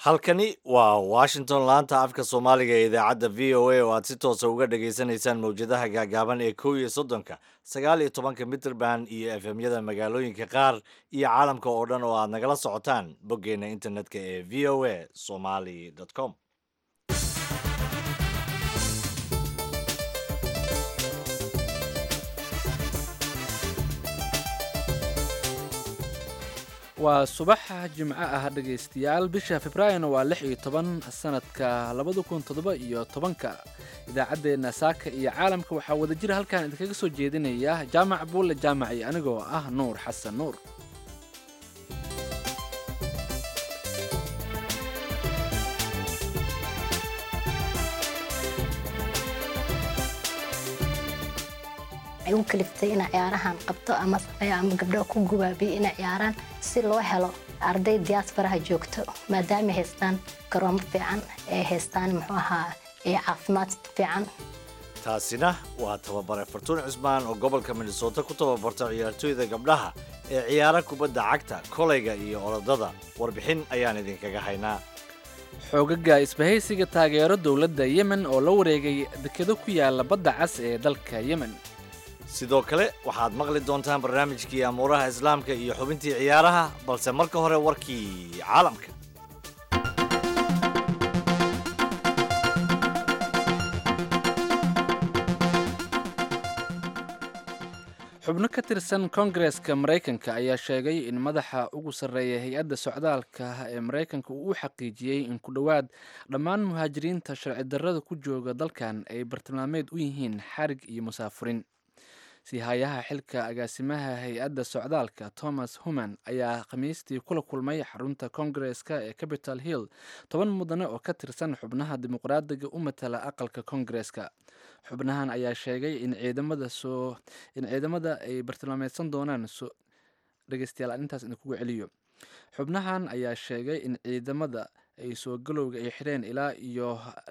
halkani waa Washington laanta afka Soomaaliga ee idaacadda VOA oo aad si toos ah uga dhageysanaysaan mowjadaha gaagaaban ee 11 19 mitirban iyo FM-yada magaalooyinka qaar iyo caalamka oo dhan oo aad nagala socotaan boggeena internetka ee voasomali.com. waa subaxa jimco ah dhegaystayaal bisha Febraayo waa 16 sanadka 2017 idaacadeena saaka iyo caalamka waxaa wada jira halkan idinkaga soo jeedinaya jaamac buule jaamac iyo anigoo ah Nuur Xasan Nuur. u kaliftay in ciyaarahan qabto ama gabdho ku gubaabiyo in ciyaaraan si loo helo arday diaspora joogto maadaama haystaan garoon fiican ee haystaan muxuu ahaa caafimaad fiican. taasina waa tababare Fartuun Cusmaan oo gobolka Minnesota ku tababarta ciyaartoyda gabdhaha ee ciyaara kubadda cagta kolayga iyo orodada. warbixin ayaan idinkaga haynaa. xoogaga isbahaysiga taageero dowladda Yemen oo la wareegay dekedo ku yaala badda cas ee dalka Yemen. sidoo kale waxaad maqli doontaan barnaamijkii amuuraha islaamka iyo xubintii ciyaaraha balse marka hore warkii caalamka. xubno ka tirsan Kongareeska Mareykanka ayaa sheegay in madaxa ugu sarreeya hay'adda socdaalka ee Mareykanka uu xaqiijiyay in ku dhawaad dhammaan muhaajiriinta sharci darrada ku jooga dalkan ay bartilmaameed u yihiin xarig iyo musaafirin. sihayaha xilka agaasimaha hay'adda socdaalka Thomas Human ayaa khamiistii kula kulmay xarunta Kongareeska ee Capitol Hill 10 mudane oo ka tirsan xubnaha dimuqraadiga u matala aqalka Kongareeska. xubnahan ayaa sheegay in ciidamada ay bartilmaameedsan doonaan dhageystayaal intaas idinkugu celiyo. xubnahan ayaa sheegay in ciidamada ay soo galowga ay xireen ilaa iyo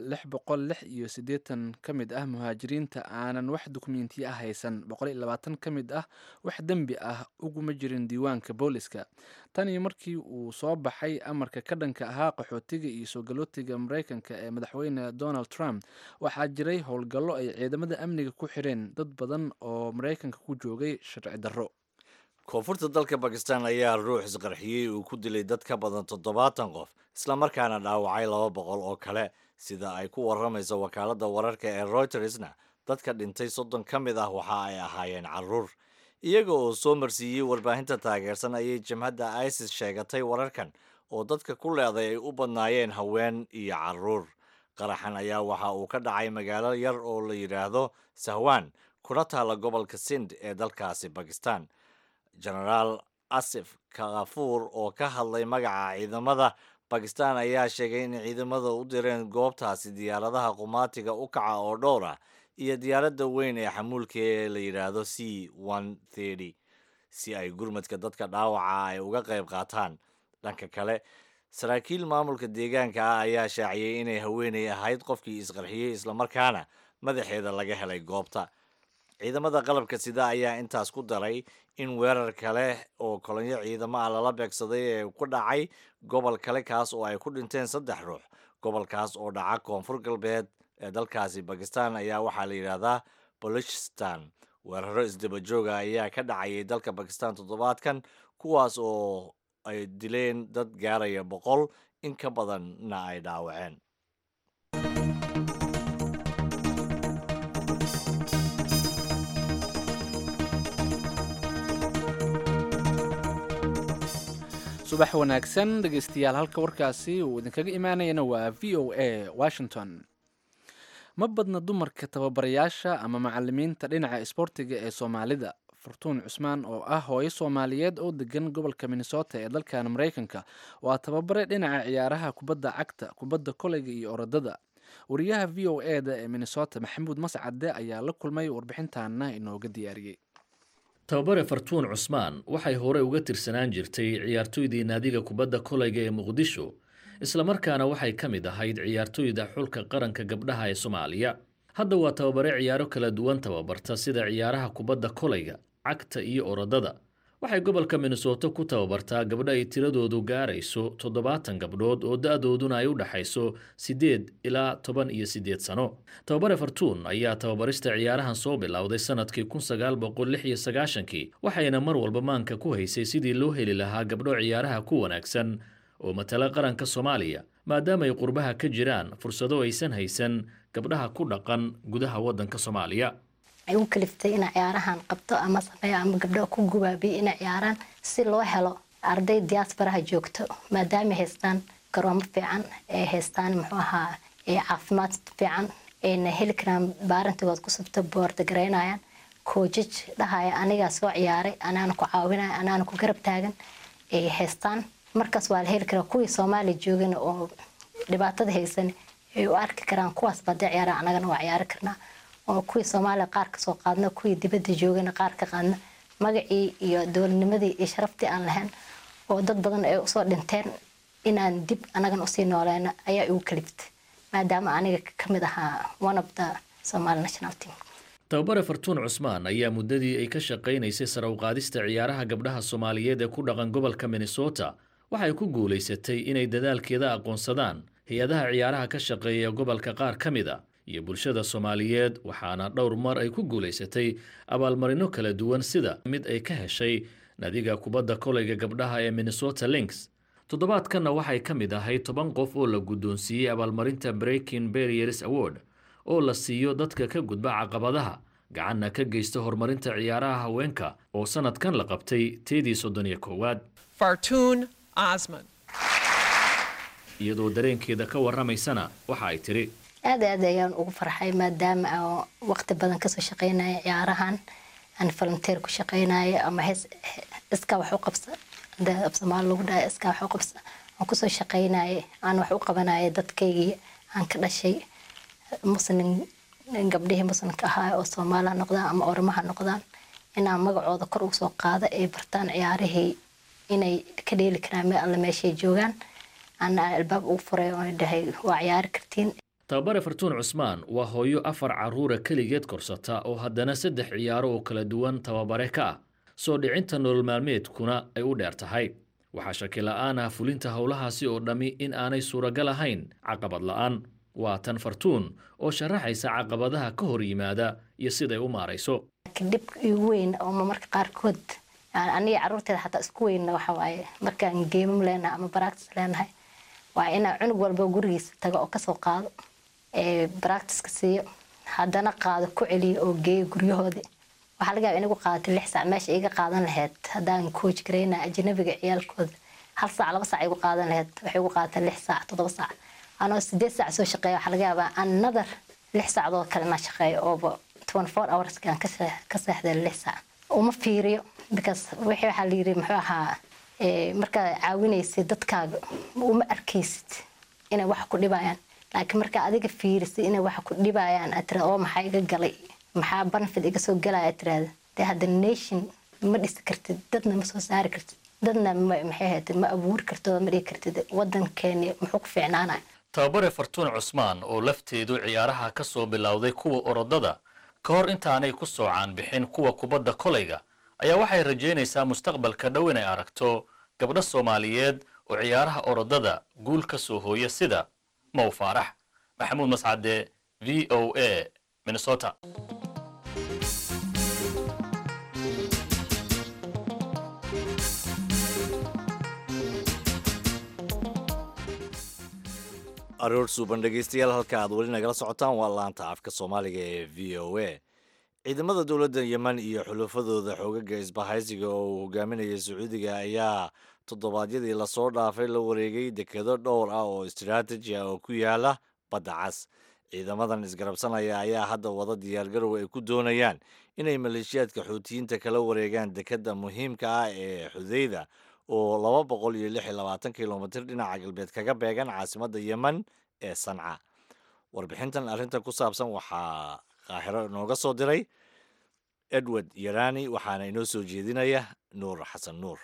686 ka mid ah muhaajiriinta aanan wax dukumiintiyo ah haysan. 120 ka mid ah wax dembi ah uguma jirin diiwaanka booliska. tan iyo markii uu soo baxay amarka ka dhanka ahaa qaxootiga iyo soo galootiga Mareykanka ee madaxweyne Donald Trump waxaa jiray howlgallo ay ciidamada amniga ku xireen dad badan oo Mareykanka ku joogay sharci darro. koonfurta dalka Pakistan ayaa ruux isqarxiyey uu ku dilay dad ka badan 70 qof isla markaana dhaawacay 200 oo kale sida ay ku waramayso wakaaladda wararka ee Reutersna. dadka dhintay 30 ka mid ah waxa ay ahaayeen carruur iyaga oo soo marsiiyey warbaahinta taageersan ayay jamhadda ISIS sheegatay wararkan oo dadka ku leeday ay u badnaayeen haween iyo carruur. qaraxan ayaa waxa uu ka dhacay magaalo yar oo la yiraahdo Sahwan kuna taala gobolka Sindh ee dalkaasi Pakistan. Generaal Asif Kaghafoor oo ka hadlay magaca ciidamada Pakistan ayaa sheegay in ciidamada u direen goobtaasi diyaaradaha qumaatiga u kaca oo dhowr ah iyo diyaaradda weyn ee xamuulka ee la yiraahdo C-130 si ay gurmadka dadka dhaawaca ay uga qayb qaataan. dhanka kale saraakiil maamulka deegaanka ah ayaa shaaciyay inay haweeney ahayd qofkii isqarxiyey islamarkaana madaxeeda laga helay goobta. ciidamada qalabka sida ayaa intaas ku daray in weerar kale oo kolonyo ciidamo ah lala beegsaday ee ku dhacay gobol kale kaas oo ay ku dhinteen 3 ruux. gobolkaas oo dhaca koonfur galbeed ee dalkaasi Pakistan ayaa waxaa la yiraahdaa Balochistan. weeraro isdaba jooga ayaa ka dhacayay dalka Pakistan toddobaadkan kuwaas oo ay dileen dad gaaraya 100 in ka badanna ay dhaawaceen. subax wanaagsan dhegaystayaal halka warkaasi uu idinkaga imaanayana waa VOA Washington. ma badna dumarka tababarayaasha ama macallimiinta dhinaca isboortiga ee Soomaalida. Fartuun Cusmaan oo ah hooyo Soomaaliyeed oo degan gobolka Minnesota ee dalkan Mareykanka waa tababare dhinaca ciyaaraha kubadda cagta, kubadda kolayga iyo orodada. wariyaha VOA-da ee Minnesota Maxamuud Mascade ayaa la kulmay warbixintaana inooga diyaariyay. tababare Fartuun Cusmaan waxay hore uga tirsanaan jirtay ciyaartoydii naadiga kubadda kolayga ee Muqdisho isla markaana waxay ka mid ahayd ciyaartoyda xulka qaranka gabdhaha ee Soomaaliya. hadda waa tababare ciyaaro kala duwan tababarta sida ciyaaraha kubadda kolayga, cagta iyo orodada. waxay gobolka Minnesota ku tababartaa gabdho ay tiradoodu gaarayso 70 gabdhood oo da'dooduna ay u dhaxayso 8 ilaa 18 sano. Tababare Fartuun ayaa tababarista ciyaarahan soo bilowday sanadkii 1996 waxayna mar walba maanka ku haysay sidii loo heli lahaa gabdho ciyaaraha ku wanaagsan oo matala qaranka Soomaaliya maadaama ay qurbaha ka jiraan fursado aysan haysan gabdhaha ku dhaqan gudaha waddanka Soomaaliya. ay u kaliftay in ciyaarahan qabto ama sameeyo ama gabdho ku gubaabiyo in ciyaaraan si loo helo arday diaspora joogto maadaama haystaan garoomo fiican ee haystaan muxuu ahaa caafimaad fiican ee heli karaan baarantood ku sabta board gareynayaan coachaj dhahaya aniga soo ciyaaray anaan ku caawinay anaan ku garab taagan ee haystaan markaas waa la heli karaa kuwii Soomaaliya joogana oo dhibaatada haysan ay u arki karaan kuwaas baad ciyaaraan anagana waa ciyaari karnaa oo kuwii Soomaaliya qaar ka soo qaadna kuwii dibadda joogana qaar ka qaadna magacii iyo dowladnimadii iyo sharaftii aan lahayn oo dad badan ay u soo dhinteen inaan dib anagan u sii nooleena ayaa igu kaliftay maadaama aniga ka mid ahaa one of the Somali national team. Tababare Fartuun Cusmaan ayaa muddadii ay ka shaqaynaysay sare u qaadista ciyaaraha gabdhaha Soomaaliyeed ee ku dhaqan gobolka Minnesota waxay ku guuleysatay inay dadaalkeeda aqoonsadaan hay'adaha ciyaaraha ka shaqeeya gobolka qaar ka mid ah iyo bulshada Soomaaliyeed waxaana dhowr mar ay ku guuleysatay abaalmarino kala duwan sida mid ay ka heshay nadiga kubadda kolayga gabdhaha ee Minnesota Lynx. Toddobaadkanna waxay ka mid ahay 10 qof oo la guddoonsiiyey abaalmarinta Breaking Barriers Award oo la siiyo dadka ka gudba caqabadaha gacanna ka geysta horumarinta ciyaaraha haweenka oo sanadkan la qabtay teedii 31aad. Fartuun Osman iyadoo dareenkeeda ka warramaysana waxa ay tiri aad ayaan ugu farxay maadaama waqti badan ka soo shaqeynay ciyaarahan aan volunteer ku shaqeynay ama iska wax u qabsa Soomaali lagu dhahay iska wax u qabsa aan ku soo shaqeynay aan wax u qabanay dadkayga aan ka dhashay muslim gabdhaha muslimka ah oo Soomaali noqdaan ama Oromaha noqdaan inaan magacooda kor u soo qaado ee bartaan ciyaarihii inay ka dheeli karaan meel alla meeshay joogaan ana albaab ugu furay oo dhahay waa ciyaar kartiin. Tababare Fartuun Cusmaan waa hooyo 4 caruura kaligeed korsata oo haddana 3 ciyaaro oo kala duwan tababare ka ah soo dhicinta nolol maalmeedkuna ay u dheer tahay. waxaa shaki la'aan ah fulinta howlahaasi oo dhammi in aanay suuragal ahayn caqabad la'aan. waa tan Fartuun oo sharaxaysa caqabadaha ka hor yimaada iyo siday u maarayso. dib ugu weyn oo marka qaarkood aniga carruurteeda xataa isku weyn waxa waaye markaan geemam leenahay ama practice leenahay waa in cunug walba gurigiisa tago oo ka soo qaado practice ka siiyo haddana qaado ku celiyo oo geeyo guryahoodii waxaa laga yaabaa inagu qaadato 6 saac meesha iga qaadan lahayd haddaan coach gareyna ajnabiga ciyaalkooda 1 saac 2 saac igu qaadan lahayd waxay igu qaadataa 6 saac 7 saac anoo 8 saac soo shaqeeyo waxaa laga yaabaa another 6 saacadood kale ma shaqeeyo oo 24 hours kan ka seexday 6 saac uma fiiriyo because waxa la yiri muxuu ahaa marka caawinaysa dadkaaga uma arkaysid inay wax ku dhibayaan laakiin marka adiga fiirisid inay wax ku dhibayaan aad oo maxay iga galay maxaa benefit iga soo galay aad the nation ma dhis kartid dadna ma soo saari kartid dadna maxay ahayd ma abuur kartid ma dhigi kartid wadankeena muxuu ku fiicnaanaa. Tababare Fartuun Cusmaan oo lafteedu ciyaaraha ka soo bilowday kuwa orodada ka hor intaanay ku soocaan bixin kuwa kubadda kolayga ayaa waxay rajeynaysaa mustaqbalka dhow inay aragto gabdho Soomaaliyeed oo ciyaaraha orodada guul ka soo hooya sida Mow Faarax. Maxamuud Mascade, VOA, Minnesota. aroor suuban dhegeystayaal halka aad weli nagala socotaan waa laanta afka Soomaaliga ee VOA. ciidamada dowladda Yemen iyo xulufadooda xoogaga isbahaysiga oo uu hogaaminayay Sacuudiga ayaa toddobaadyadii la soo dhaafay la wareegay dekedo dhowr ah oo istiraatiiji ah oo ku yaala Badda Cas. ciidamadan isgarabsanaya ayaa hadda wada diyaargarow ay ku doonayaan inay maleeshiyaadka Xuutiyiinta kala wareegaan dekeda muhiimka ah ee Xudayda oo 226 kilomitir dhinaca galbeed kaga beegan caasimadda Yemen ee Sanca. warbixintan arrinta ku saabsan waxaa Qaahiro nooga soo diray Edward Yarani waxaana inoo soo jeedinaya Nuur Xasan Nuur.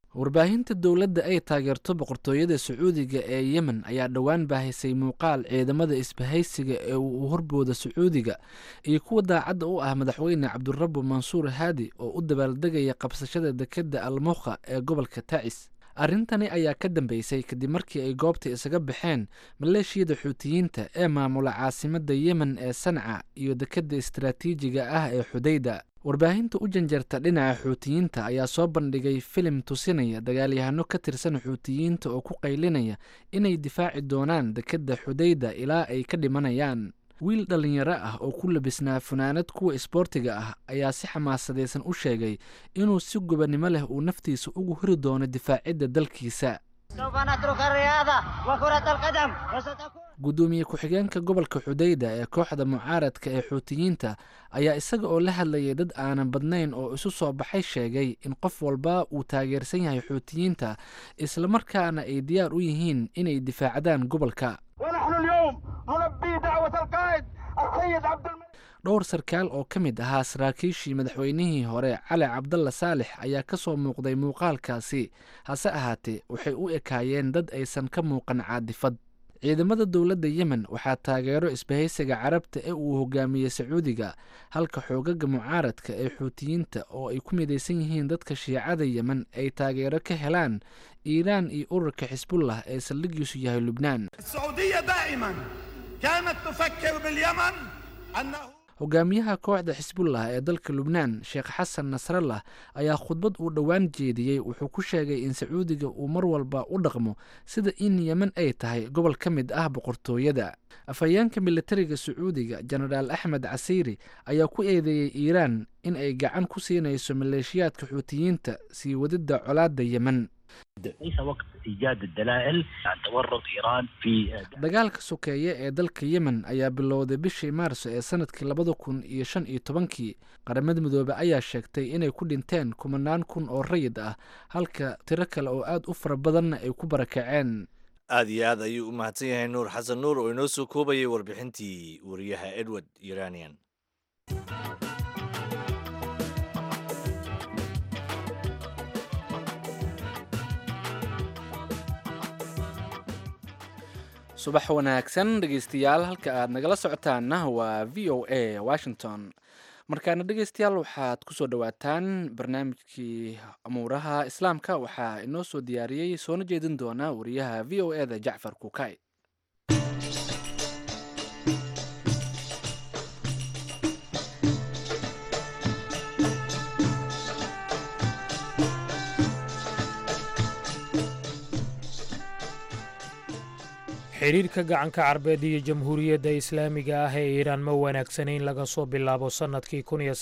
warbaahinta dowladda ay taageerto boqortooyada sacuudiga ee yemen ayaa dhowaan baahisay muuqaal ciidamada isbahaysiga ee uu horbooda sacuudiga iyo kuwa daacadda u ah madaxweyne cabdurabbu mansuur haadi oo u dabaaldegaya qabsashada dekedda almukha ee gobolka tacis. arrintani ayaa ka dambeysay kadib markii ay goobta isaga baxeen maleeshiyada xuutiyiinta ee maamula caasimadda yemen ee sanca iyo dekedda istaraatiijiga ah ee xudayda. warbaahinta u janjarta dhinaca xuutiyiinta ayaa soo bandhigay filim tusinaya dagaalyahano ka tirsan xuutiyiinta oo ku qaylinaya inay difaaci doonaan dekedda xudayda ilaa ay ka dhimanayaan. wiil dhallinyaro ah oo ku labisnaa funaanad kuwa isboortiga ah ayaa si xamaasadaysan u sheegay inuu si gobannimo leh uu naftiisa ugu hori doono difaacidda dalkiisa. gudoomiye ku-xigeenka gobolka xudayda ee kooxda mucaaradka ee xuutiyiinta ayaa isaga oo la hadlayay dad aanan badnayn oo isu soo baxay sheegay in qof walba uu taageersan yahay xuutiyiinta islamarkaana ay diyaar u yihiin inay difaacdaan gobolka. dhowr sarkaal oo ka mid ahaa saraakiishii madaxweynihii hore cali cabdalla saalex ayaa ka soo muuqday muuqaalkaasi, hase ahaatee waxay u ekaayeen dad aysan ka muuqan caadifad. ciidamada dowladda yemen waxaa taageero isbahaysiga carabta ee uu hogaamiyey sacuudiga, halka xoogaga mucaaradka ee xuutiyiinta oo ay ku midaysan yihiin dadka shiicada yemen ay taageero ka helaan iiraan iyo ururka xisbullah ee saldhigiisu yahay lubnaan. hogaamiyaha kooxda xisbullah ee dalka lubnaan sheekh xasan nasrallah ayaa khudbad uu dhowaan jeediyey wuxuu ku sheegay in sacuudiga uu mar walba u dhaqmo sida in yemen ay tahay gobol ka mid ah boqortooyada. afhayeenka militariga sacuudiga jenaraal axmed casiiri ayaa ku eedeeyey iiraan in ay gacan ku siinayso maleeshiyaadka xuutiyiinta sii wadidda colaadda yemen. dagaalka sokeeye ee dalka yemen ayaa bilowday bishii maarso ee sanadkii 2015. qaramada midoobe ayaa sheegtay inay ku dhinteen 10,000 oo rayid ah, halka tiro kale oo aad u fara badanna ay ku barakaceen. aad iyo aad ayuu u mahadsan yahay nuur xasan nuur oo inoo soo koobayay warbixintii wariyaha edward iranian. subax wanaagsan dhegeystayaal, halka aad nagala socotaanna waa v o a washington. markaana dhegeystayaal waxaad ku soo dhowaataan barnaamijkii amuuraha islaamka. waxaa inoo soo diyaariyey soona jeedin doona wariyaha v o eda jacfar kukay. xiriirka gacanka carbeed iyo jamhuuriyadda islaamiga ah ee iiraan ma wanaagsanayn laga soo bilaabo sannadkii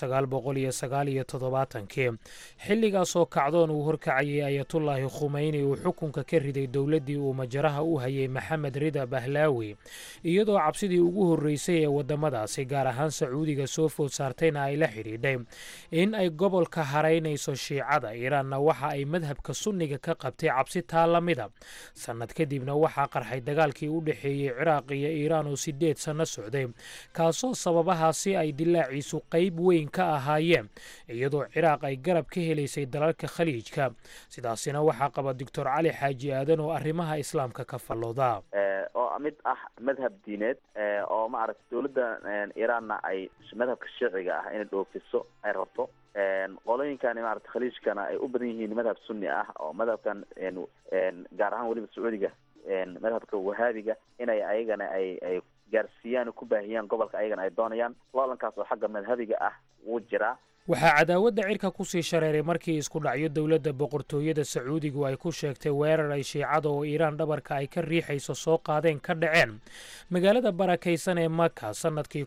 1979 xilligaasoo kacdoon uu horkacayay ayatullaahi khumeyni uu xukunka ka riday dowladdii uu majaraha u hayay maxamed rida bahlaawi, iyadoo cabsidii ugu horreysay ee waddamadaasi gaar ahaan sacuudiga soo food saartayna ay la xidhiidhay in ay gobolka haraynayso shiicada. iiraanna waxa ay madhabka sunniga ka qabtay cabsi taa la mida. sannad kadibna waxaa qarxay dagaalkii u dhexeeyey ciraaq iyo iiraan oo 8 sanno socday, kaasoo sababahaasi ay dilaaciisu qayb weyn ka ahaayeen, iyadoo ciraaq ay garab ka helaysay dalalka khaliijka. sidaasina waxaa qaba doctor cali xaaji aadan oo arrimaha islaamka ka fallooda. oo mid ah madhab diineed oo maaragtay dowladda iiraanna ay madhabka shiiciga ah inay dhoofiso ay rabto. qolooyinkani maaragtay khaliijkana ay u badan yihiin madhab sunni ah oo madhabkan gaar ahaan weliba sacuudiga madhabka wahaabiga inay ayagana ay gaarsiiyaan ku baahiyaan gobolka ayagana ay doonayaan. loolankaas oo xagga madhabiga ah wuu jiraa. waxaa cadaawadda cirka kusii shareeray markii isku dhacyo dowladda boqortooyada sacuudigu ay ku sheegtay weerar ay shiicada oo iiraan dhabarka ay ka riixayso soo qaadeen ka dhaceen magaalada barakaysan ee maka sannadkii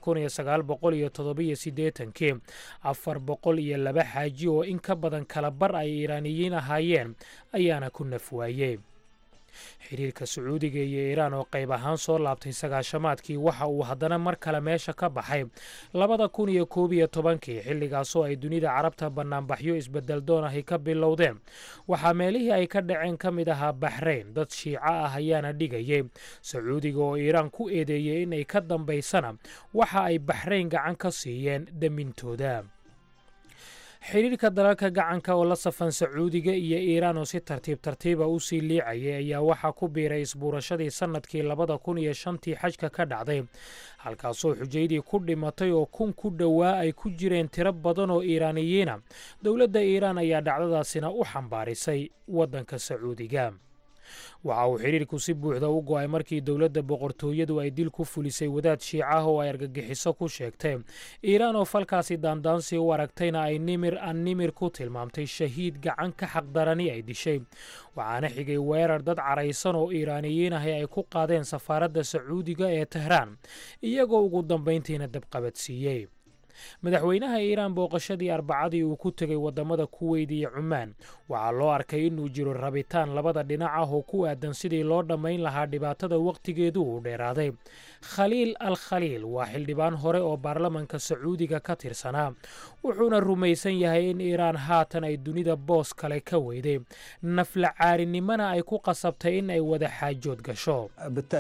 1987. 402 xaaji oo in ka badan kala bar ay iiraaniyiin ahaayeen ayaana ku naf waayey. xiriirka sacuudiga iyo iiraan oo qayb ahaan soo laabtay 9-maadkii waxa uu haddana mar kale meesha ka baxay 2011 xilligaasoo ay dunida carabta banaanbaxyo isbedel doon ahi ka bilowdeen. waxaa meelihii ay ka dhaceen ka mid ahaa baxrayn. dad shiico ah ayaana dhigayay. sacuudiga oo iiraan ku eedeeyey inay ka dambaysana waxa ay baxrayn gacan ka siiyeen damintooda. xidhiirka dalalka gacanka oo la safan sacuudiga iyo iiraan oo si tartiib tartiiba u sii liicayay ayaa waxaa ku biiray isbuurashadii sannadkii 2005 xajka ka dhacday halkaasoo xujaydii ku dhimatay oo kun ku dhowaa ay ku jireen tiro badan oo iiraaniyiina. dowladda iiraan ayaa dhacdadaasina u xambaarisay waddanka sacuudiga. waxa uu xidhiirku si buuxda u go'ay markii dowladda boqortooyadu ay dil ku fulisay wadaad shiica ah oo ay argagixiso ku sheegtay. iiraan oo falkaasi daandaansi u aragtayna ay nimir ku tilmaamtay shahiid gacan ka xaqdarani ay dishay. waxaana xigay weerar dad caraysan oo iiraaniyiin ahi ay ku qaadeen safaaradda sacuudiga ee tehraan iyagoo ugu dambayntiina dabqabadsiiyey. madaxweynaha iiraan booqashadii arbacadii uu ku tegay waddamada kuweyd iyo cumaan waxaa loo arkay inuu jiro rabitaan labada dhinac ah oo ku aadan sidii loo dhammayn lahaa dhibaatada wakhtigeedu uu dheeraaday. khaliil al khaliil waa xildhibaan hore oo baarlamanka sacuudiga ka tirsanaa wuxuuna rumaysan yahay in iiraan haatan ay dunida boos kale ka weyday nafla caarinimana ay ku qasabtay in ay wada xaajood gasho.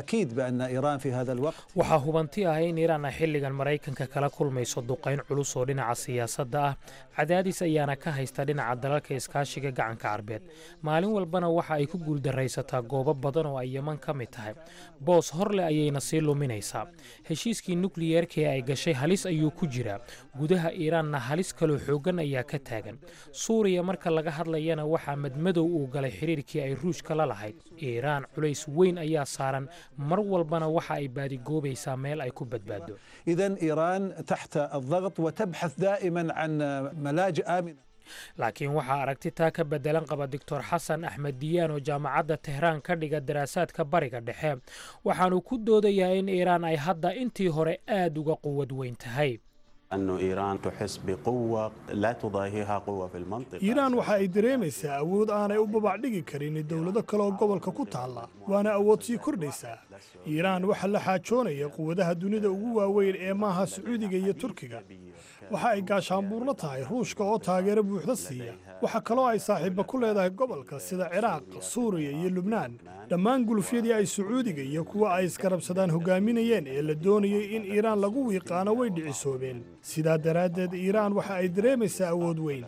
waxaa hubanti ah in iiraan ay xilligan maraykanka kala kulmayso duqayn culus oo dhinaca siyaasadda ah. cadaadis ayaana ka haysta dhinaca dalalka iskaashiga gacanka carbeed. maalin walbana waxa ay ku guuldaraysataa goobo badan oo ay yeman ka mid tahay. boos hor leh ayayna sii luminaysaa. heshiiskii nukliyeerka ee ay gashay halis ayuu ku jiraa. gudaha iiraanna halis kaloo xooggan ayaa ka taagan. suuriya marka laga hadlayana waxaa madmadow uu galay xiriirkii ay ruushka la lahayd. iiraan culays weyn ayaa saaran mar walbana waxa ay baadigoobaysaa meel ay ku badbaado. إذن إيران تحت الضغط وتبحث دائما عن ملاجئ آمنة. laakiin waxaa aragti taa ka bedelan qaba doctor xasan axmed diyaan oo jaamacadda tehraan ka dhiga daraasaadka bariga dhexe. waxaanu ku doodayaa in iiraan ay hadda intii hore aad uga quwad weyn tahay. iiraan waxa ay dareemaysaa awood aanay u babacdhigi karin dowlado kale oo gobolka ku taalla waana awood sii kordhaysaa. iiraan waxaa la xaajoonaya quwadaha dunida ugu waaweyn ee maaha sacuudiga iyo turkiga. waxa ay gaashaanbuurla tahay ruushka oo taageero buuxda siiya. waxa kaloo ay saaxiibba ku leedahay gobolka sida ciraaq, suuriya iyo lubnaan. dhammaan gulufyadii ay sacuudiga iyo kuwa ay iskarabsadaan hogaaminayeen ee la doonayay in iiraan lagu wiiqaano way dhicisoobeen. sidaa daraaddeed iiraan waxa ay dareemaysaa awood weyn.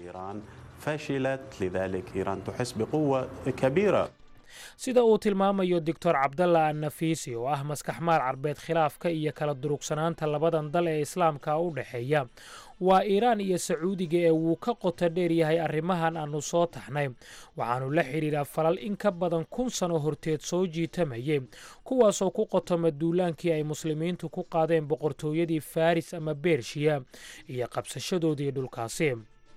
sida uu tilmaamayo doctor cabdalla annafiisi oo ah maskaxmaal carbeed khilaafka iyo kala durugsanaanta labadan dal ee islaamka u dhexeeya. waa iiraan iyo sacuudiga ee wuu ka qoto dheer yahay arrimahan aanu soo taxnay. waxaanu la xidhiidhaa falal in ka badan 1,000 sano horteed soo jiitamayay kuwaasoo ku qotoma duulaankii ay muslimiintu ku qaadeen boqortooyadii faris ama bershiya iyo qabsashadoodii dhulkaasi.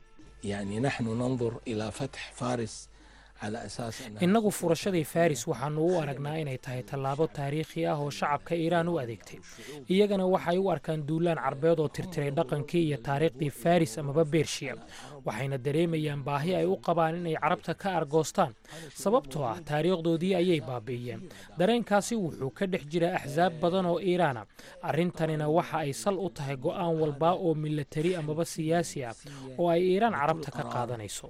innagu furashadii faris waxaanu u aragnaa inay tahay tallaabo taariikhi ah oo shacabka iiraan u adeegtay. iyagana waxay u arkaan duulaan carbeed oo tirtiray dhaqankii iyo taariikhdii faris amaba bershiya. waxayna dareemayaan baahi ay u qabaan inay carabta ka argoostaan sababtoo ah taariikhdoodii ayay baabi'iyeen. dareenkaasi wuxuu ka dhex jiraa axsaab badan oo iiraana. arrintanina waxa ay sal u tahay go'aan walba oo milatari amaba siyaasi ah oo ay iiraan carabta ka qaadanayso.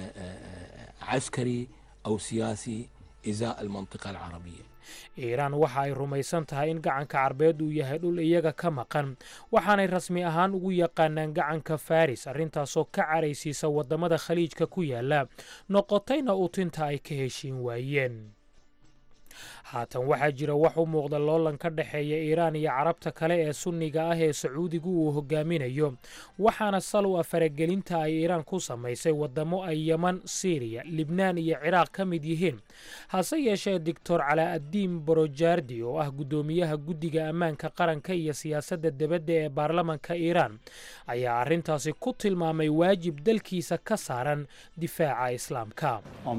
عسكري أو سياسي إزاء المنطقة العربية. iiraan waxa ay rumaysan tahay in gacanka carbeed uu yahay dhul iyaga ka maqan. waxaanay rasmi ahaan ugu yaqaanaan gacanka faris arrintaasoo ka caraysiisa waddamada khaliijka ku yaala noqotayna utinta ay ka heshiin waayeen. haatan waxaa jira wax u muuqda loolan ka dhexeeya iiraan iyo carabta kale ee sunniga ah ee sacuudigu uu hogaaminayo. waxaana sal u ah faragelinta ay iiraan ku samaysay waddamo ay yeman, siiriya, libnaan iyo ciraaq ka mid yihiin. hase yeeshee doctor calaa'addiin borojaardi oo ah guddoomiyaha guddiga ammaanka qaranka iyo siyaasadda dibadda ee baarlamanka iiraan ayaa arrintaasi ku tilmaamay waajib dalkiisa ka saaran difaaca islaamka.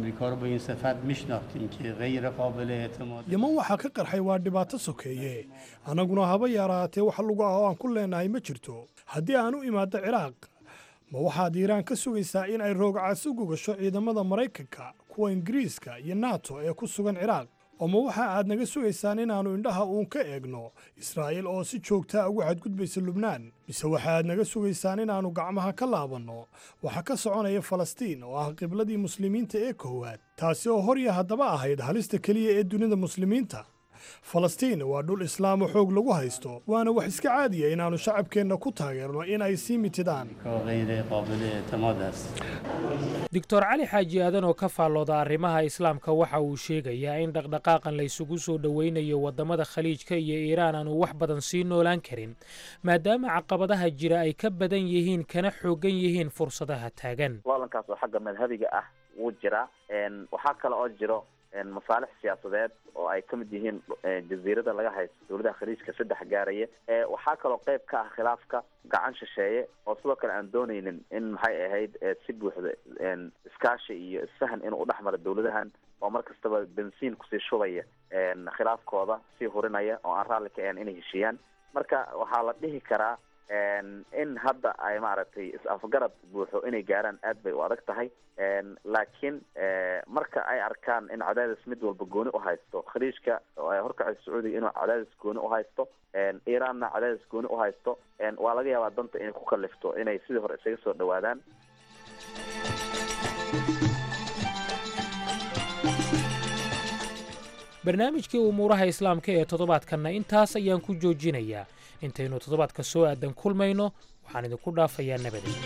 yeman waxaa ka qarxay waa dhibaato sokeeye. annaguna haba yaraatee wax lagu ah oo aan ku leenahay ma jirto. haddii aan u imaaddo ciraaq ma waxaad iiraan ka sugaysaa in ay roogcaas u gogasho ciidamada maraykanka, kuwa ingiriiska iyo nato ee ku sugan ciraaq? oo ma waxa aad naga sugaysaan inaannu indhaha uun ka eegno israa'iil oo si joogtaa ugu xadgudbaysa lubnaan? mise waxa aad naga sugaysaan inaannu gacmaha ka laabanno waxa ka soconaya falastiin oo ah qibladii muslimiinta ee koowaad, taasi oo hor iyo haddaba ahayd halista keliya ee dunida muslimiinta? falastiin waa dhul islaamo xoog lagu haysto waana wax iska caadiya inaannu shacabkeenna ku taageerno in ay sii mitidaan. doctor cali xaaji aadan oo ka faallooda arrimaha islaamka waxa uu sheegayaa in dhaqdhaqaaqan la isugu soo dhoweynayo waddamada khaliijka iyo iiraan aanu wax badan sii noolaan karin maadaama caqabadaha jira ay ka badan yihiin kana xoogan yihiin fursadaha taagan. loolankaas oo xagga madhabiga ah wuu jiraa. waxaa kale oo jiro masaalix siyaasadeed oo ay ka mid yihiin jasiirada laga haysto dowladaha khaliijka 3 gaaraya. waxaa kaloo qayb ka ah khilaafka gacan shisheeye oo sidoo kale aan doonaynin in maxay ahayd si buuxda iskaashi iyo isfahan inuu u dhexmaro dowladahan oo mar kastaba bensiin kusii shubaya khilaafkooda sii hurinaya oo aan raalli ka ahayn inay heshiiyaan. marka waxaa la dhihi karaa in hadda ay maaragtay is-afgarad buuxo inay gaaraan aad bay u adag tahay. laakiin marka ay arkaan in cadaadis mid walba gooni u haysto khaliijka oo ay horkacayso sacuudiga inuu cadaadis gooni u haysto iiraanna cadaadis gooni u haysto waa laga yaabaa danta inay ku kallifto inay sidii hore isaga soo dhowaadaan. barnaamijkii umuuraha islaamka ee toddobaadkanna intaas ayaan ku joojinayaa. intaynu toddobaadka soo aadan kulmayno waxaan idinku dhaafayaa nabadgelyo.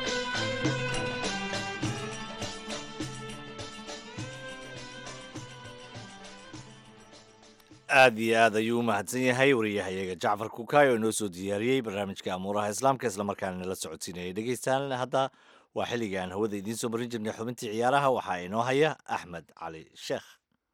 aad iyo aad ayuu u mahadsan yahay wariyahayaga jacfar kukaay oo inoo soo diyaariyey barnaamijka amuuraha islaamka islamarkaana nala socodsiinayay. dhegeystayaal hadda waa xilliga aan hawada idiin soo marin jirnay xubintii ciyaaraha waxaa inoo haya axmed cali sheekh.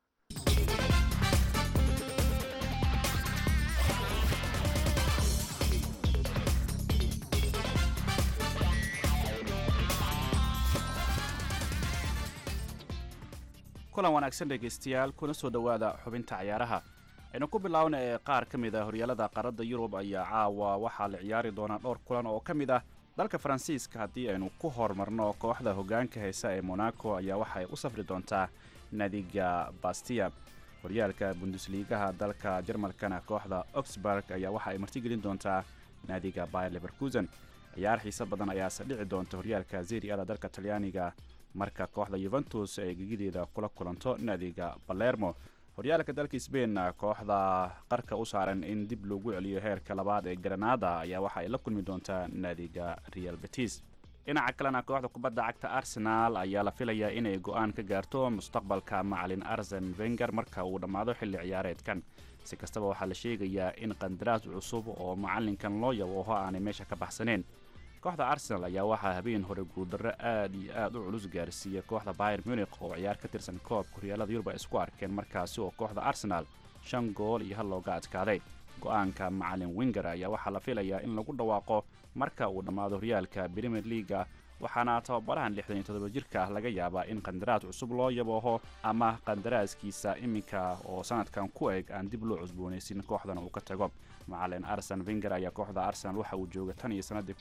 kulan wanaagsan dhegaystayaal kuna soo dhowaada xubinta ciyaaraha. aynu ku bilaabna ee qaar ka mid ah horyaalada qaaradda yurub ayaa caawa waxaa la ciyaari doonaa dhowr kulan oo ka mid ah dalka faransiiska. haddii aynu ku horumarno kooxda hoggaanka heesa ee monaco ayaa waxay u safri doontaa naadiga bastia. horyaalka bundesliigaha dalka jarmalkana kooxda augsburg ayaa waxa ay martigelin doontaa naadiga bayer leverkusen. ciyaar xiise badan ayaase dhici doonta horyaalka serie a dalka talyaaniga marka kooxda Juventus ay gegideeda kula kulanto naadiga Palermo. horyaalka dalka Spain kooxda qarka u saaran in dib loogu celiyo heerka labaad ee Granada ayaa waxa ay la kulmi doontaa naadiga Real Betis. dhinaca kalena kooxda kubadda cagta Arsenal ayaa la filayaa inay go'aan ka gaarto mustaqbalka macallin Arsene Wenger marka uu dhammaado xilli ciyaareedkan. si kastaba waxaa la sheegayaa in qandaraas cusub oo macallinkan loo yabo aanay meesha ka baxsaneen. kooxda Arsenal ayaa waxaa habeen hore guuldarro aad iyo aad u culus gaarsiiyay kooxda Bayern Munich oo ciyaar ka tirsan koobka horyaalada Yurub isku arkeen markaasi oo kooxda Arsenal 5 gool iyo 1 looga adkaaday. go'aanka macallin Wenger ayaa waxaa la filayaa in lagu dhawaaqo marka uu dhammaado horyaalka Premier League waxaana tababarahan 67 jirka laga yaabaa in qandaraas cusub loo yabo ama qandaraaskiisa iminka oo sanadkan ku eg aan dib loo cusboonaysin kooxdana uu ka tago. macallin Arsene Wenger ayaa kooxda Arsenal waxa uu joogay tan iyo sanadii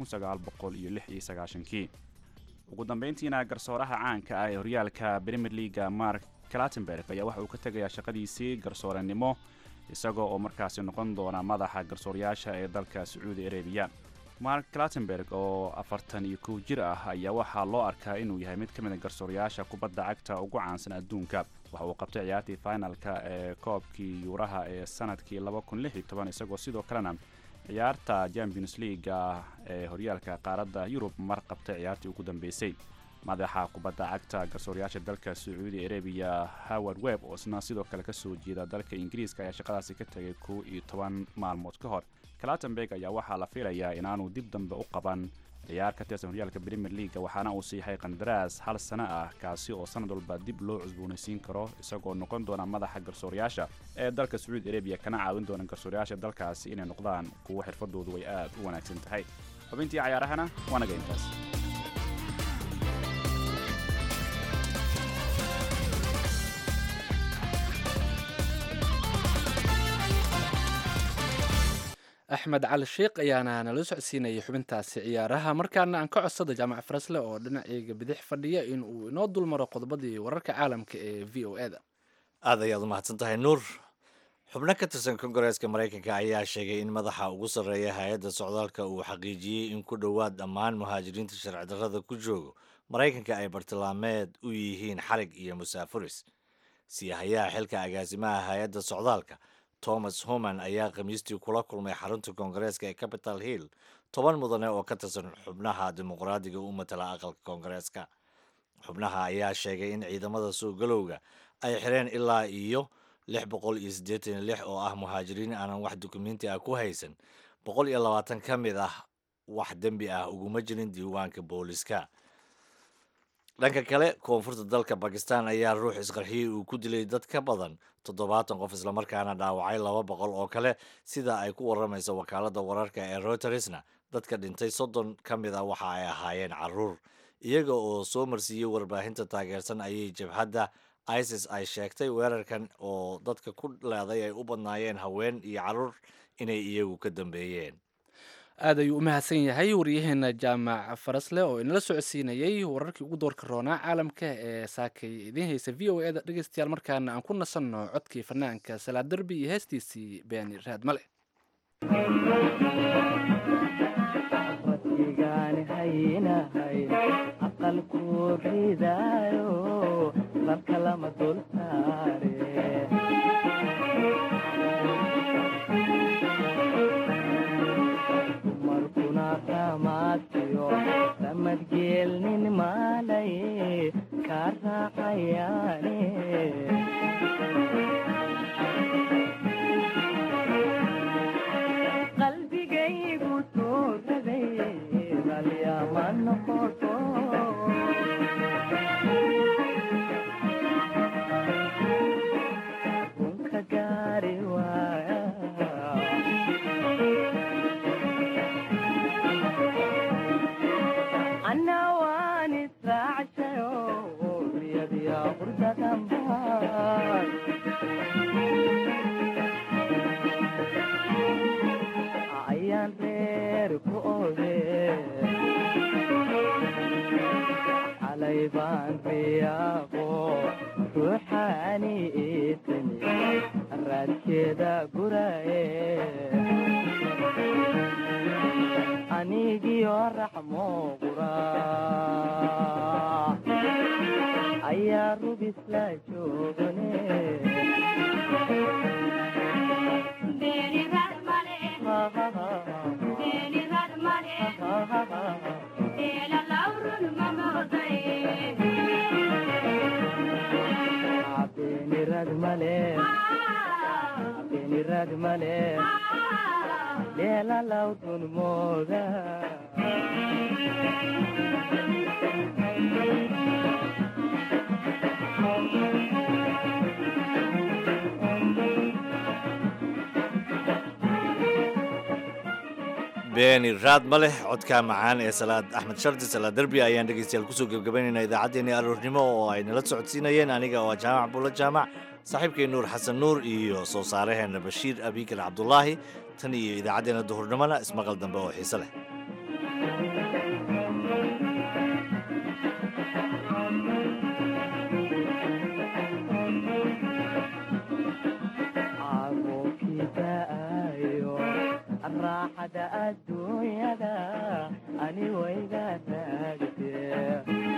1996. ugu dambeyntiina garsooraha caanka ah ee horyaalka Premier League Mark Clattenburg ayaa waxa uu ka tagayaa shaqadiisii garsooranimo isagoo oo markaasi noqon doona madaxa garsoorayaasha ee dalka Saudi Arabia. Mark Clattenburg oo 41 jir ah ayaa waxaa loo arkaa inuu yahay mid ka mid ah garsoorayaasha kubadda cagta ugu caansan adduunka. waxa uu qabtay ciyaartii finalka ee koobkii Yuuraha ee sanadkii 2016 isagoo sidoo kalena ciyaarta Champions League ee horyaalka qaaradda Yurub mar qabtay ciyaartii ugu dambeysay. madaxa kubadda cagta garsoorayaasha dalka Saudi Arabia Howard Webb oo isna sidoo kale ka soo jeeda dalka Ingiriiska ayaa shaqadaasi ka tagay 11 maalmood ka hor. Clattenburg ayaa waxaa la filayaa inaanu dib dambe u qaban ciyaar ka tirsan horyaalka Premier League waxaana uu siixay qandaraas 1 sano ah kaasi oo sanad walba dib loo cusboonaysiin karo isagoo noqon doona madaxa garsoorayaasha ee dalka Saudi Arabia kana caawin doona garsoorayaasha dalkaasi inay noqdaan kuwa xirfadoodu way aad u wanaagsan tahay. xubintii ciyaarahana waana gayntaas. axmed cali sheekh ayaana nala socodsiinayay xubintaasi ciyaaraha. markaana aan ka codsada jaamac farasle oo dhinacayga bidix fadhiya in uu inoo dulmaro qodobadii wararka caalamka ee VOA-da. aad ayaad u mahadsan tahay nuur. xubno ka tirsan kongareeska maraykanka ayaa sheegay in madaxa ugu sarreeya hay-adda socdaalka uu xaqiijiyey in ku dhowaad dhammaan muhaajiriinta sharci darrada ku joogo maraykanka ay bartilmaameed u yihiin xarig iyo musaafuris. siyahayaha xilka agaasimaha hay-adda socdaalka thomas homan ayaa khamiistii kula kulmay xarunta koongareeska ee capitol hill 10 mudane oo ka tirsan xubnaha dimuqraadiga u matala aqalka koongareeska. xubnaha ayaa sheegay in ciidamada soo galowga ay xireen ilaa iyo 686 oo ah muhaajiriin aanan wax dukumenti ah ku haysan. 120 ka mid ah wax dembi ah uguma jirin diiwaanka booliska. dhanka kale koonfurta dalka bakistan ayaa ruux isqarxiyey uu ku dilay dad ka badan 70 qof islamarkaana dhaawacay 200 oo kale sida ay ku waramayso wakaalada wararka ee Reutersna. dadka dhintay 30 ka mid ah waxa ay ahaayeen caruur. iyaga oo soo marsiiyey warbaahinta taageersan ayay jabhadda ISIS ay sheegtay weerarkan oo dadka ku leeday ay u badnaayeen haween iyo caruur inay iyagu ka dambeeyeen. aad ayuu u mahadsan yahay waryaheena jaamac farasle oo inala socodsiinayay wararkii ugu doorka roonaa caalamka ee saakay idiin haysa v o eda dhegeystayaal. markaana aan ku nasanno codkii fanaanka salaad derbi iyo heestiisii beeni raad male. ramadgeelnin maalaye kaa raacayaane qalbigaygu soo raday ralyama noqoto unka gaari waaya ayaan reer ku ode xalay baan riyaaqo ruuxaani itani raadkeeda guraye anigiyo raxmo qura ayaa rubis la joogane benirad male leela lawdun mooda beeni raad ma leh codka macaan ee salaad axmed shardi salaad derbi ayaan dhegeystayaal kusoo gebgabaynaynaa idaacaddeenii aroornimo oo ay nala socodsiinayeen aniga oo jaamac buulo jaamac saaxiibkay nuur xasan nuur iyo soo saaraheena bashiir abikar cabdulaahi tan iyo idaacaddeenna duhurnimona ismaqal dambe oo xiise leh. raaxada adduunyada ani wayga taagtee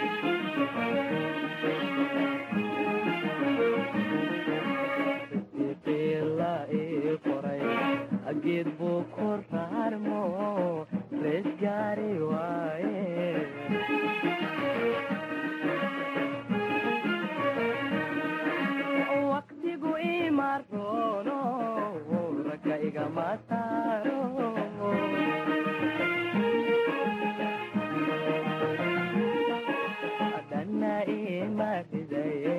siqiila ii qoray geed buu ku raarmo rees gaari waaye waqtigu ima roono ragga igama taaro dhanna ima ridaye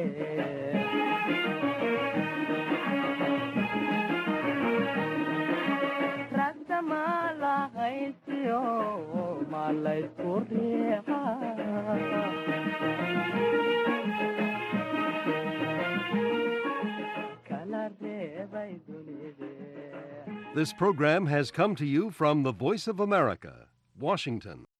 ragta ma lahaysiyo ma laysku riixa This program has come to you from the Voice of America, Washington.